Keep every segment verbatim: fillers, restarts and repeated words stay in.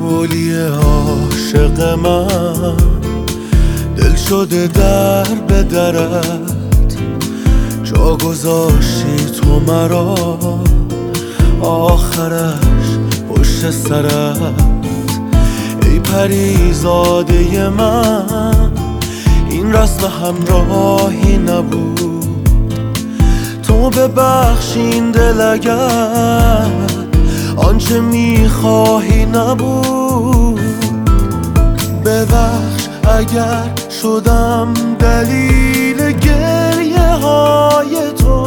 گلی عاشق من دل شده در به درت، جا گذاشتی تو مرا آخرش پشت سرت. ای پریزاده من این رسم همراهی نبود، تو ببخش این دل اگر آنچه میخواهی نبود. ببخش اگر شدم دلیل گریه های تو،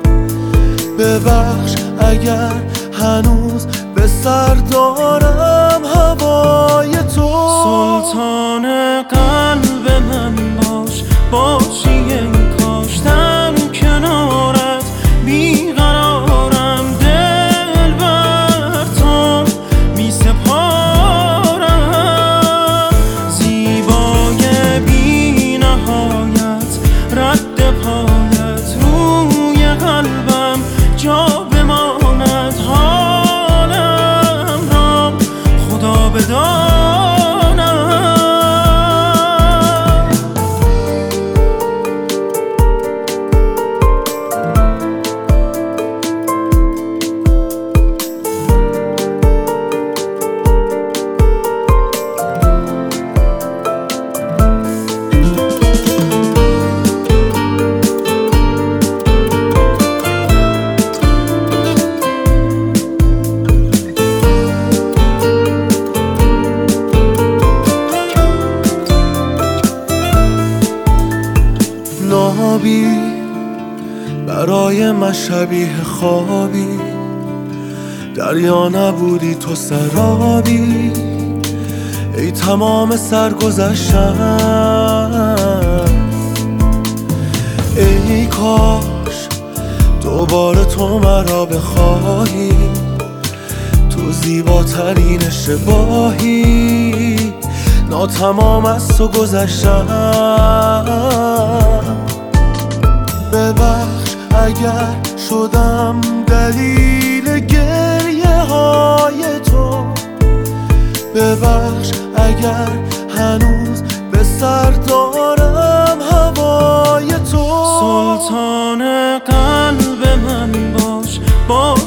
ببخش اگر هنوز به سر دارم هوای تو. سلطان قلب من باش، باشی ای کاش در کنارت بیقرارم. دل بر تو می سپارم، زیبای بی نهایت رد پایت روی قلبم جا بماند. حالم را خدا بداند. نابی برای من شبیه خوابی، دریا نبودی تو سرابی. ای تمام سرگذشتم، ای کاش دوباره تو مرا بخواهی. تو زیباترین اشتباهی، ناتمام از تو گذشتم. ببخش اگر شدم دلیل گریه های تو، ببخش اگر هنوز به سر دارم هوای تو. سلطان قلب من باش، باش